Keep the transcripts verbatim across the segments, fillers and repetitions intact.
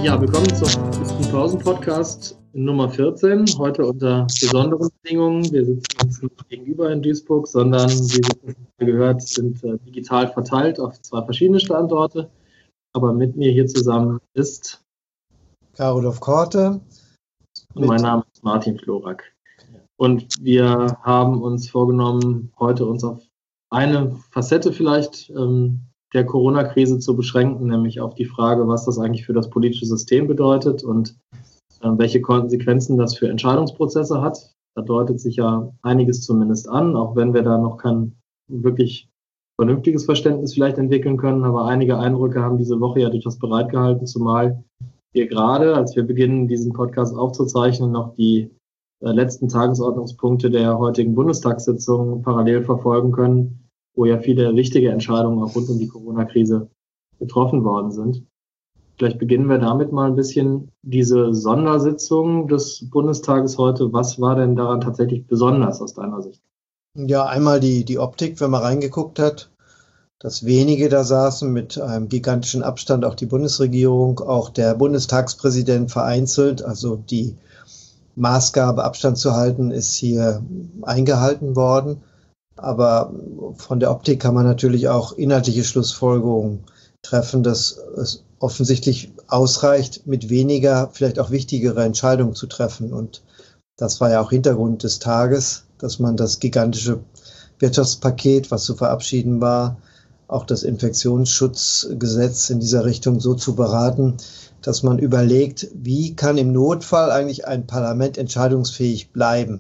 Ja, willkommen zum Pausen-Podcast Nummer vierzehn. Heute unter besonderen Bedingungen. Wir sitzen uns nicht gegenüber in Duisburg, sondern wie wir gehört sind äh, digital verteilt auf zwei verschiedene Standorte. Aber mit mir hier zusammen ist Karolov Korte. Und mein Name ist Martin Florak. Und wir haben uns vorgenommen, heute uns auf eine Facette vielleicht ähm, der Corona-Krise zu beschränken, nämlich auf die Frage, was das eigentlich für das politische System bedeutet und äh, welche Konsequenzen das für Entscheidungsprozesse hat. Da deutet sich ja einiges zumindest an, auch wenn wir da noch kein wirklich vernünftiges Verständnis vielleicht entwickeln können. Aber einige Eindrücke haben diese Woche ja durchaus bereitgehalten, zumal wir gerade, als wir beginnen, diesen Podcast aufzuzeichnen, noch die äh, letzten Tagesordnungspunkte der heutigen Bundestagssitzung parallel verfolgen können, wo ja viele wichtige Entscheidungen auch rund um die Corona-Krise getroffen worden sind. Vielleicht beginnen wir damit mal ein bisschen diese Sondersitzung des Bundestages heute. Was war denn daran tatsächlich besonders aus deiner Sicht? Ja, einmal die, die Optik, wenn man reingeguckt hat, dass wenige da saßen mit einem gigantischen Abstand, auch die Bundesregierung, auch der Bundestagspräsident vereinzelt, also die Maßgabe, Abstand zu halten, ist hier eingehalten worden. Aber von der Optik kann man natürlich auch inhaltliche Schlussfolgerungen treffen, dass es offensichtlich ausreicht, mit weniger vielleicht auch wichtigere Entscheidungen zu treffen. Und das war ja auch Hintergrund des Tages, dass man das gigantische Wirtschaftspaket, was zu verabschieden war, auch das Infektionsschutzgesetz in dieser Richtung so zu beraten, dass man überlegt, wie kann im Notfall eigentlich ein Parlament entscheidungsfähig bleiben.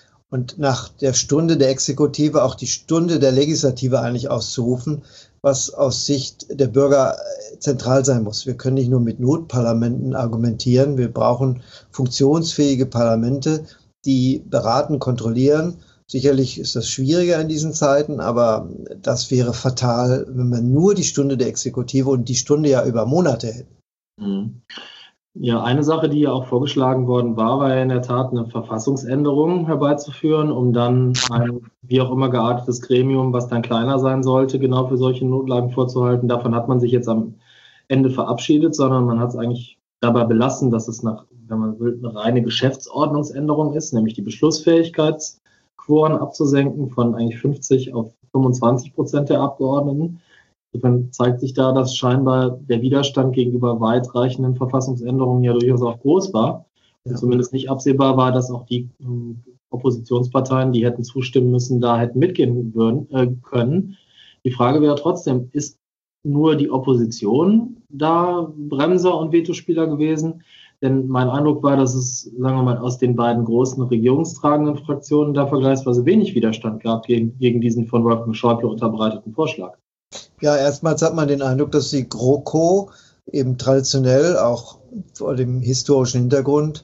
Und nach der Stunde der Exekutive auch die Stunde der Legislative eigentlich auszurufen, was aus Sicht der Bürger zentral sein muss. Wir können nicht nur mit Notparlamenten argumentieren, wir brauchen funktionsfähige Parlamente, die beraten, kontrollieren. Sicherlich ist das schwieriger in diesen Zeiten, aber das wäre fatal, wenn wir nur die Stunde der Exekutive und die Stunde ja über Monate hätten. Ja, eine Sache, die ja auch vorgeschlagen worden war, war ja in der Tat eine Verfassungsänderung herbeizuführen, um dann ein wie auch immer geartetes Gremium, was dann kleiner sein sollte, genau für solche Notlagen vorzuhalten. Davon hat man sich jetzt am Ende verabschiedet, sondern man hat es eigentlich dabei belassen, dass es nach, wenn man will, eine reine Geschäftsordnungsänderung ist, nämlich die Beschlussfähigkeitsquoren abzusenken von eigentlich fünfzig auf fünfundzwanzig Prozent der Abgeordneten. Insofern zeigt sich da, dass scheinbar der Widerstand gegenüber weitreichenden Verfassungsänderungen ja durchaus auch groß war. Und ja. Zumindest nicht absehbar war, dass auch die ähm, Oppositionsparteien, die hätten zustimmen müssen, da hätten mitgehen würden, äh, können. Die Frage wäre trotzdem, ist nur die Opposition da Bremser und Vetospieler gewesen? Denn mein Eindruck war, dass es, sagen wir mal, aus den beiden großen regierungstragenden Fraktionen da vergleichsweise wenig Widerstand gab gegen, gegen diesen von Wolfgang Schäuble unterbreiteten Vorschlag. Ja, erstmals hat man den Eindruck, dass die GroKo eben traditionell auch vor dem historischen Hintergrund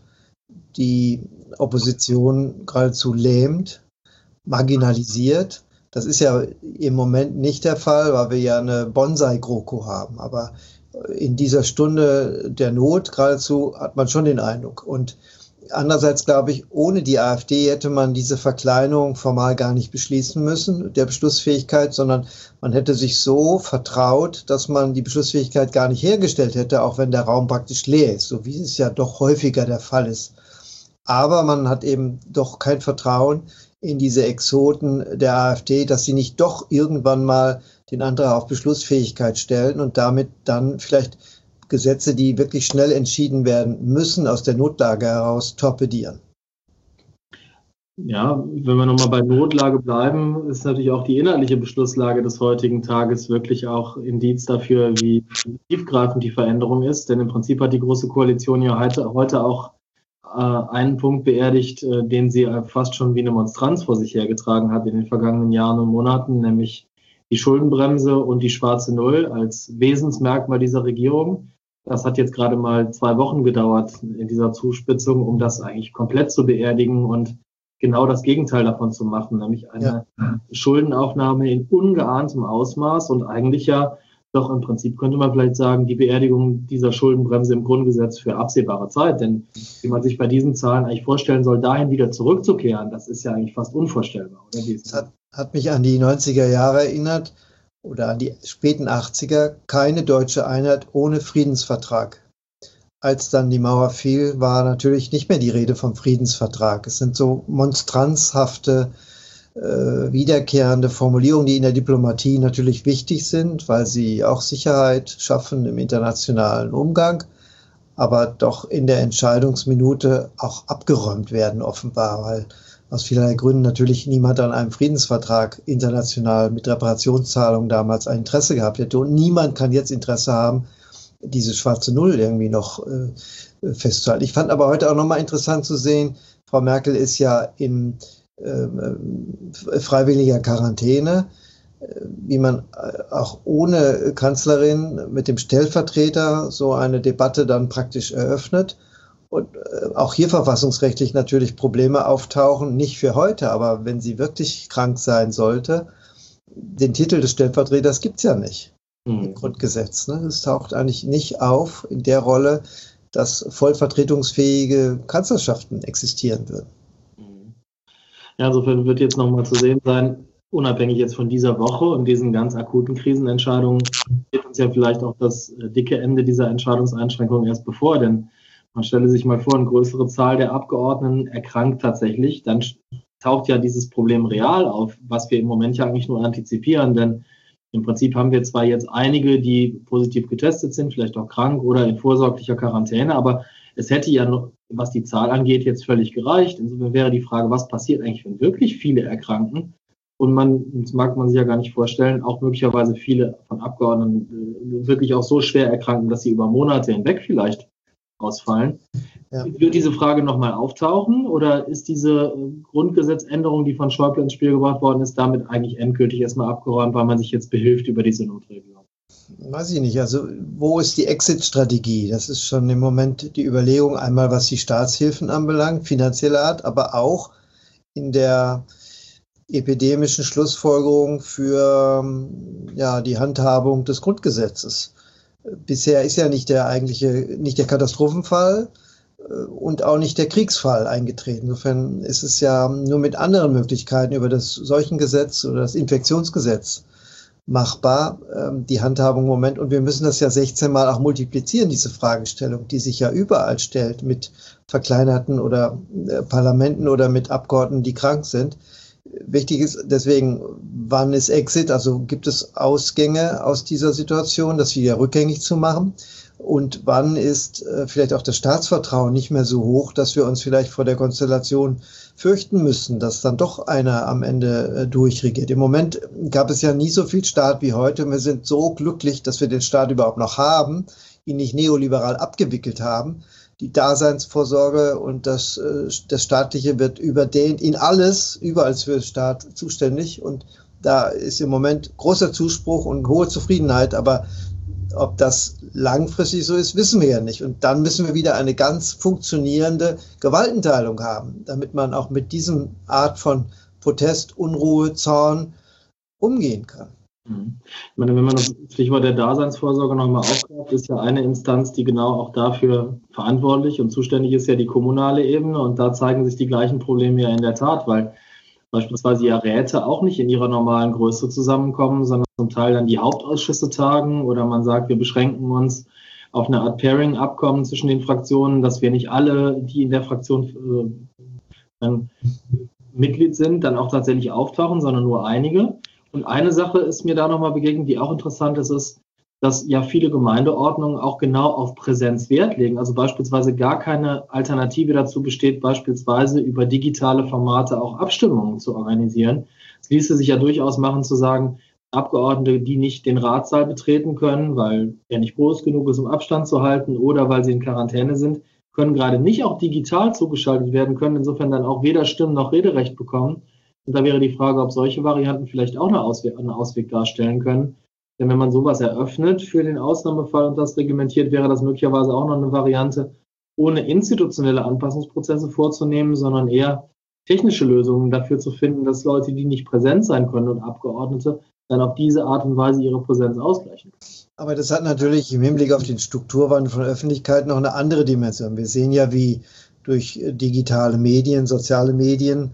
die Opposition geradezu lähmt, marginalisiert. Das ist ja im Moment nicht der Fall, weil wir ja eine Bonsai-GroKo haben. Aber in dieser Stunde der Not geradezu hat man schon den Eindruck. Und andererseits glaube ich, ohne die AfD hätte man diese Verkleinerung formal gar nicht beschließen müssen, der Beschlussfähigkeit, sondern man hätte sich so vertraut, dass man die Beschlussfähigkeit gar nicht hergestellt hätte, auch wenn der Raum praktisch leer ist, so wie es ja doch häufiger der Fall ist. Aber man hat eben doch kein Vertrauen in diese Exoten der AfD, dass sie nicht doch irgendwann mal den Antrag auf Beschlussfähigkeit stellen und damit dann vielleicht Gesetze, die wirklich schnell entschieden werden müssen, aus der Notlage heraus torpedieren. Ja, wenn wir nochmal bei Notlage bleiben, ist natürlich auch die inhaltliche Beschlusslage des heutigen Tages wirklich auch Indiz dafür, wie tiefgreifend die Veränderung ist. Denn im Prinzip hat die Große Koalition ja heute, heute auch äh, einen Punkt beerdigt, äh, den sie fast schon wie eine Monstranz vor sich hergetragen hat in den vergangenen Jahren und Monaten, nämlich die Schuldenbremse und die schwarze Null als Wesensmerkmal dieser Regierung. Das hat jetzt gerade mal zwei Wochen gedauert in dieser Zuspitzung, um das eigentlich komplett zu beerdigen und genau das Gegenteil davon zu machen, nämlich eine ja. Schuldenaufnahme in ungeahntem Ausmaß und eigentlich ja doch im Prinzip könnte man vielleicht sagen, die Beerdigung dieser Schuldenbremse im Grundgesetz für absehbare Zeit. Denn wie man sich bei diesen Zahlen eigentlich vorstellen soll, dahin wieder zurückzukehren, das ist ja eigentlich fast unvorstellbar. Oder? Das hat, hat mich an die neunziger Jahre erinnert. Oder an die späten achtziger, keine deutsche Einheit ohne Friedensvertrag. als dann die Mauer fiel, war natürlich nicht mehr die Rede vom Friedensvertrag. Es sind so monstranzhafte, äh, wiederkehrende Formulierungen, die in der Diplomatie natürlich wichtig sind, weil sie auch Sicherheit schaffen im internationalen Umgang, aber doch in der Entscheidungsminute auch abgeräumt werden offenbar, weil aus vielerlei Gründen natürlich niemand an einem Friedensvertrag international mit Reparationszahlungen damals ein Interesse gehabt hätte. Und niemand kann jetzt Interesse haben, diese schwarze Null irgendwie noch äh, festzuhalten. Ich fand aber heute auch nochmal interessant zu sehen, Frau Merkel ist ja in äh, freiwilliger Quarantäne, wie man auch ohne Kanzlerin mit dem Stellvertreter so eine Debatte dann praktisch eröffnet. Und auch hier verfassungsrechtlich natürlich Probleme auftauchen, nicht für heute, aber wenn sie wirklich krank sein sollte, den Titel des Stellvertreters gibt es ja nicht mhm. im Grundgesetz. Ne? Es taucht eigentlich nicht auf in der Rolle, dass voll vertretungsfähige Kanzlerschaften existieren würden. Ja, insofern wird jetzt nochmal zu sehen sein, unabhängig jetzt von dieser Woche und diesen ganz akuten Krisenentscheidungen, steht uns ja vielleicht auch das dicke Ende dieser Entscheidungseinschränkungen erst bevor, denn man stelle sich mal vor, eine größere Zahl der Abgeordneten erkrankt tatsächlich, dann taucht ja dieses Problem real auf, was wir im Moment ja eigentlich nur antizipieren, denn im Prinzip haben wir zwar jetzt einige, die positiv getestet sind, vielleicht auch krank oder in vorsorglicher Quarantäne, aber es hätte ja noch, was die Zahl angeht, jetzt völlig gereicht. Insofern wäre die Frage, was passiert eigentlich, wenn wirklich viele erkranken? Und man, das mag man sich ja gar nicht vorstellen, auch möglicherweise viele von Abgeordneten äh, wirklich auch so schwer erkranken, dass sie über Monate hinweg vielleicht ausfallen. Ja. Wird diese Frage nochmal auftauchen oder ist diese Grundgesetzänderung, die von Schäuble ins Spiel gebracht worden ist, damit eigentlich endgültig erstmal abgeräumt, weil man sich jetzt behilft über diese Notregelung? Weiß ich nicht. Also wo ist die Exit-Strategie? Das ist schon im Moment die Überlegung, einmal was die Staatshilfen anbelangt, finanzieller Art, aber auch in der epidemischen Schlussfolgerung für ja, die Handhabung des Grundgesetzes. Bisher ist ja nicht der eigentliche, nicht der Katastrophenfall und auch nicht der Kriegsfall eingetreten. Insofern ist es ja nur mit anderen Möglichkeiten über das Seuchengesetz oder das Infektionsgesetz machbar, die Handhabung im Moment. Und wir müssen das ja sechzehn Mal auch multiplizieren, diese Fragestellung, die sich ja überall stellt mit verkleinerten oder Parlamenten oder mit Abgeordneten, die krank sind. Wichtig ist deswegen, wann ist Exit, also gibt es Ausgänge aus dieser Situation, das wieder rückgängig zu machen und wann ist äh, vielleicht auch das Staatsvertrauen nicht mehr so hoch, dass wir uns vielleicht vor der Konstellation fürchten müssen, dass dann doch einer am Ende äh, durchregiert. Im Moment gab es ja nie so viel Staat wie heute und wir sind so glücklich, dass wir den Staat überhaupt noch haben, ihn nicht neoliberal abgewickelt haben. Die Daseinsvorsorge und das, das Staatliche wird überdehnt in alles, überall ist für den Staat zuständig und da ist im Moment großer Zuspruch und hohe Zufriedenheit, aber ob das langfristig so ist, wissen wir ja nicht. Und dann müssen wir wieder eine ganz funktionierende Gewaltenteilung haben, damit man auch mit diesem Art von Protest, Unruhe, Zorn umgehen kann. Ich meine, wenn man das Stichwort der Daseinsvorsorge nochmal aufgreift, ist ja eine Instanz, die genau auch dafür verantwortlich und zuständig ist, ja die kommunale Ebene. Und da zeigen sich die gleichen Probleme ja in der Tat, weil beispielsweise ja Räte auch nicht in ihrer normalen Größe zusammenkommen, sondern zum Teil dann die Hauptausschüsse tagen oder man sagt, wir beschränken uns auf eine Art Pairing-Abkommen zwischen den Fraktionen, dass wir nicht alle, die in der Fraktion äh, Mitglied sind, dann auch tatsächlich auftauchen, sondern nur einige. Und eine Sache ist mir da nochmal begegnet, die auch interessant ist, ist, dass ja viele Gemeindeordnungen auch genau auf Präsenz Wert legen. Also beispielsweise gar keine Alternative dazu besteht, beispielsweise über digitale Formate auch Abstimmungen zu organisieren. Es ließe sich ja durchaus machen zu sagen, Abgeordnete, die nicht den Ratssaal betreten können, weil er nicht groß genug ist, um Abstand zu halten oder weil sie in Quarantäne sind, können gerade nicht auch digital zugeschaltet werden, können insofern dann auch weder Stimmen noch Rederecht bekommen. Und da wäre die Frage, ob solche Varianten vielleicht auch eine Ausweg, einen Ausweg darstellen können. Denn wenn man sowas eröffnet für den Ausnahmefall und das reglementiert, wäre das möglicherweise auch noch eine Variante, ohne institutionelle Anpassungsprozesse vorzunehmen, sondern eher technische Lösungen dafür zu finden, dass Leute, die nicht präsent sein können und Abgeordnete, dann auf diese Art und Weise ihre Präsenz ausgleichen können. Aber das hat natürlich im Hinblick auf den Strukturwandel von Öffentlichkeit noch eine andere Dimension. Wir sehen ja, wie durch digitale Medien, soziale Medien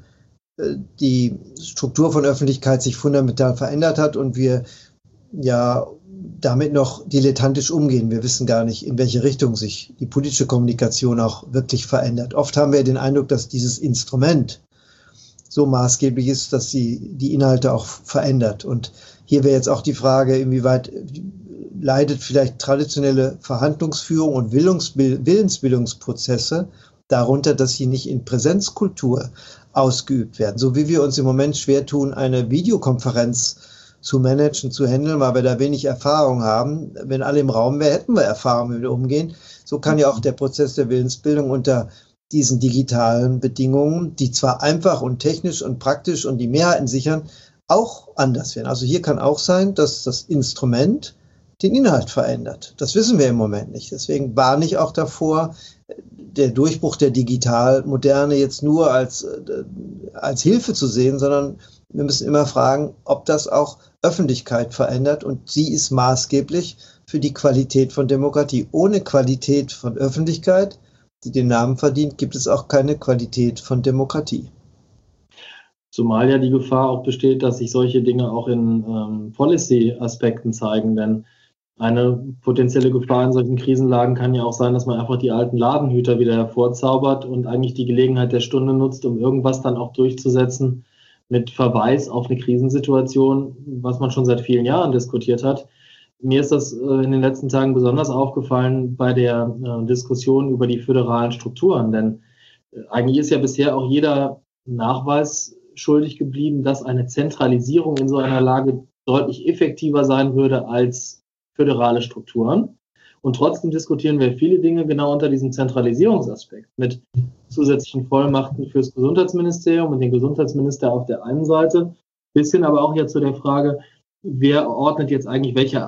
die Struktur von Öffentlichkeit sich fundamental verändert hat und wir ja damit noch dilettantisch umgehen. Wir wissen gar nicht, in welche Richtung sich die politische Kommunikation auch wirklich verändert. Oft haben wir den Eindruck, dass dieses Instrument so maßgeblich ist, dass sie die Inhalte auch verändert. Und hier wäre jetzt auch die Frage, inwieweit leidet vielleicht traditionelle Verhandlungsführung und Willensbildungsprozesse darunter, dass sie nicht in Präsenzkultur ausgeübt werden. So wie wir uns im Moment schwer tun, eine Videokonferenz zu managen, zu handeln, weil wir da wenig Erfahrung haben. Wenn alle im Raum wären, hätten wir Erfahrung, wie wir umgehen. So kann ja auch der Prozess der Willensbildung unter diesen digitalen Bedingungen, die zwar einfach und technisch und praktisch und die Mehrheiten sichern, auch anders werden. Also hier kann auch sein, dass das Instrument den Inhalt verändert. Das wissen wir im Moment nicht. Deswegen warne ich auch davor, der Durchbruch der Digitalmoderne jetzt nur als, als Hilfe zu sehen, sondern wir müssen immer fragen, ob das auch Öffentlichkeit verändert, und sie ist maßgeblich für die Qualität von Demokratie. Ohne Qualität von Öffentlichkeit, die den Namen verdient, gibt es auch keine Qualität von Demokratie. Zumal ja die Gefahr auch besteht, dass sich solche Dinge auch in ähm, Policy-Aspekten zeigen, denn eine potenzielle Gefahr in solchen Krisenlagen kann ja auch sein, dass man einfach die alten Ladenhüter wieder hervorzaubert und eigentlich die Gelegenheit der Stunde nutzt, um irgendwas dann auch durchzusetzen mit Verweis auf eine Krisensituation, was man schon seit vielen Jahren diskutiert hat. Mir ist das äh, in den letzten Tagen besonders aufgefallen bei der äh, Diskussion über die föderalen Strukturen, denn äh, eigentlich ist ja bisher auch jeder Nachweis schuldig geblieben, dass eine Zentralisierung in so einer Lage deutlich effektiver sein würde als föderale Strukturen. Und trotzdem diskutieren wir viele Dinge genau unter diesem Zentralisierungsaspekt mit zusätzlichen Vollmachten fürs Gesundheitsministerium und den Gesundheitsminister auf der einen Seite, bis hin aber auch ja zu der Frage, wer ordnet jetzt eigentlich welche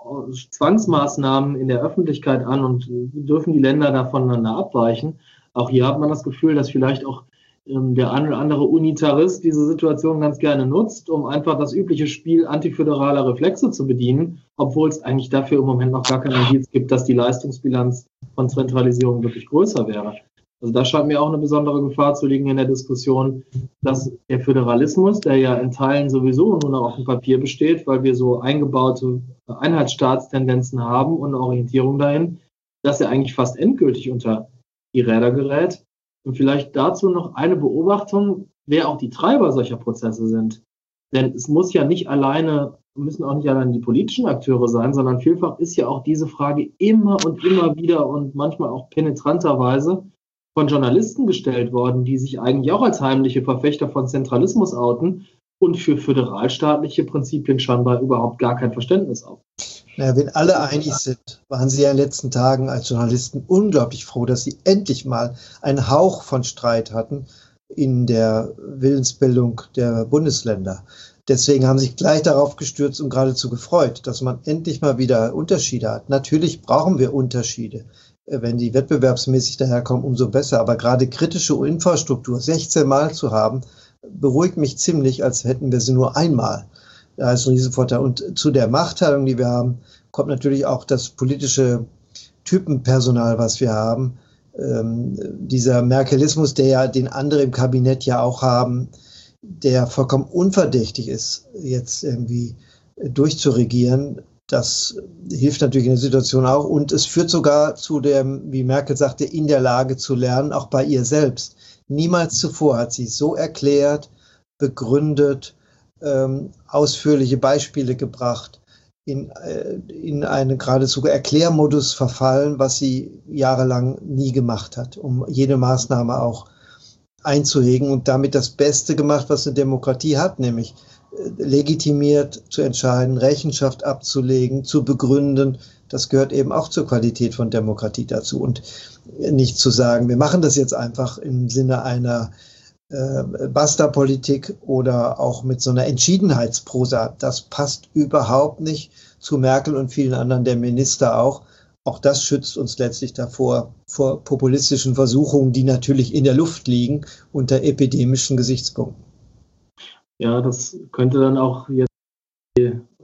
Zwangsmaßnahmen in der Öffentlichkeit an und dürfen die Länder da voneinander abweichen? Auch hier hat man das Gefühl, dass vielleicht auch ähm, der ein oder andere Unitarist diese Situation ganz gerne nutzt, um einfach das übliche Spiel antiföderaler Reflexe zu bedienen, obwohl es eigentlich dafür im Moment noch gar kein Indiz gibt, dass die Leistungsbilanz von Zentralisierung wirklich größer wäre. Also da scheint mir auch eine besondere Gefahr zu liegen in der Diskussion, dass der Föderalismus, der ja in Teilen sowieso nur noch auf dem Papier besteht, weil wir so eingebaute Einheitsstaatstendenzen haben und eine Orientierung dahin, dass er eigentlich fast endgültig unter die Räder gerät. Und vielleicht dazu noch eine Beobachtung, wer auch die Treiber solcher Prozesse sind. Denn es muss ja nicht alleine, müssen auch nicht allein die politischen Akteure sein, sondern vielfach ist ja auch diese Frage immer und immer wieder und manchmal auch penetranterweise von Journalisten gestellt worden, die sich eigentlich auch als heimliche Verfechter von Zentralismus outen und für föderalstaatliche Prinzipien scheinbar überhaupt gar kein Verständnis auf. Naja, wenn alle einig sind, waren Sie ja in den letzten Tagen als Journalisten unglaublich froh, dass Sie endlich mal einen Hauch von Streit hatten in der Willensbildung der Bundesländer. Deswegen haben Sie sich gleich darauf gestürzt und geradezu gefreut, dass man endlich mal wieder Unterschiede hat. Natürlich brauchen wir Unterschiede. Wenn die wettbewerbsmäßig daherkommen, umso besser. Aber gerade kritische Infrastruktur sechzehn Mal zu haben, beruhigt mich ziemlich, als hätten wir sie nur einmal. Da ist ein Riesenvorteil. Und zu der Machtteilung, die wir haben, kommt natürlich auch das politische Typenpersonal, was wir haben. Ähm, dieser Merkelismus, der ja den andere im Kabinett ja auch haben, der vollkommen unverdächtig ist, jetzt irgendwie durchzuregieren. Das hilft natürlich in der Situation auch. Und es führt sogar zu dem, wie Merkel sagte, in der Lage zu lernen, auch bei ihr selbst. Niemals zuvor hat sie so erklärt, begründet, ähm, ausführliche Beispiele gebracht, in, äh, in einen geradezu Erklärmodus verfallen, was sie jahrelang nie gemacht hat, um jede Maßnahme auch einzuhegen und damit das Beste gemacht, was eine Demokratie hat, nämlich legitimiert zu entscheiden, Rechenschaft abzulegen, zu begründen. Das gehört eben auch zur Qualität von Demokratie dazu. Und nicht zu sagen, wir machen das jetzt einfach im Sinne einer äh, Basta-Politik oder auch mit so einer Entschiedenheitsprosa. Das passt überhaupt nicht zu Merkel und vielen anderen, der Minister auch. Auch das schützt uns letztlich davor, vor populistischen Versuchungen, die natürlich in der Luft liegen, unter epidemischen Gesichtspunkten. Ja, das könnte dann auch jetzt die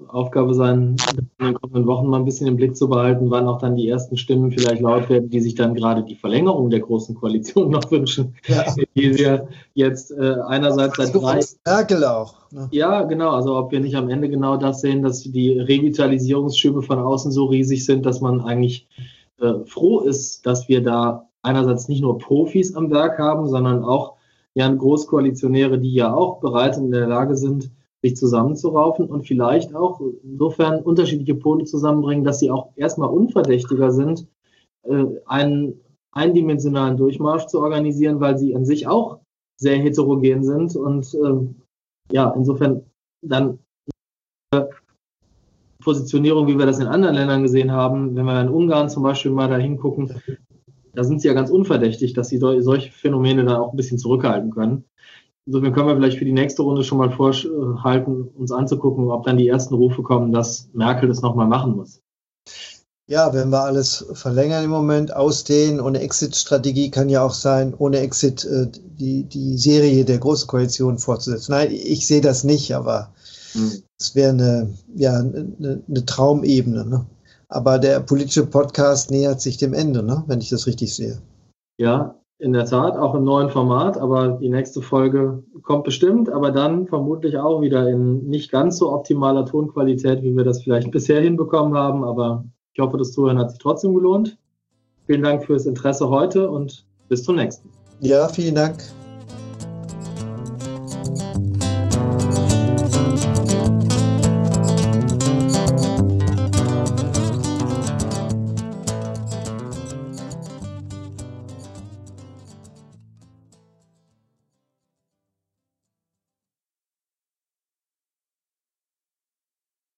Aufgabe sein, in den kommenden Wochen mal ein bisschen im Blick zu behalten, wann auch dann die ersten Stimmen vielleicht laut werden, die sich dann gerade die Verlängerung der Großen Koalition noch wünschen, ja. Die wir jetzt äh, einerseits seit drei... Merkel auch. Ne? Ja, genau. Also ob wir nicht am Ende genau das sehen, dass die Revitalisierungsschübe von außen so riesig sind, dass man eigentlich äh, froh ist, dass wir da einerseits nicht nur Profis am Werk haben, sondern auch ja, Großkoalitionäre, die ja auch bereit und in der Lage sind, sich zusammenzuraufen und vielleicht auch insofern unterschiedliche Pole zusammenbringen, dass sie auch erstmal unverdächtiger sind, äh, einen eindimensionalen Durchmarsch zu organisieren, weil sie an sich auch sehr heterogen sind und äh, ja, insofern dann äh, Positionierung, wie wir das in anderen Ländern gesehen haben, wenn wir in Ungarn zum Beispiel mal da hingucken, da sind sie ja ganz unverdächtig, dass sie solche Phänomene dann auch ein bisschen zurückhalten können. Insofern können wir vielleicht für die nächste Runde schon mal vorhalten, uns anzugucken, ob dann die ersten Rufe kommen, dass Merkel das nochmal machen muss. Ja, wenn wir alles verlängern im Moment, ausdehnen, ohne Exit-Strategie kann ja auch sein, ohne Exit äh, die, die Serie der Großkoalition fortzusetzen. Nein, ich sehe das nicht, aber es hm. wäre eine, ja, eine, eine Traumebene. Ne? Aber der politische Podcast nähert sich dem Ende, ne? Wenn ich das richtig sehe. Ja, in der Tat, auch im neuen Format, aber die nächste Folge kommt bestimmt, aber dann vermutlich auch wieder in nicht ganz so optimaler Tonqualität, wie wir das vielleicht bisher hinbekommen haben, aber ich hoffe, das Zuhören hat sich trotzdem gelohnt. Vielen Dank fürs Interesse heute und bis zum nächsten. Ja, vielen Dank.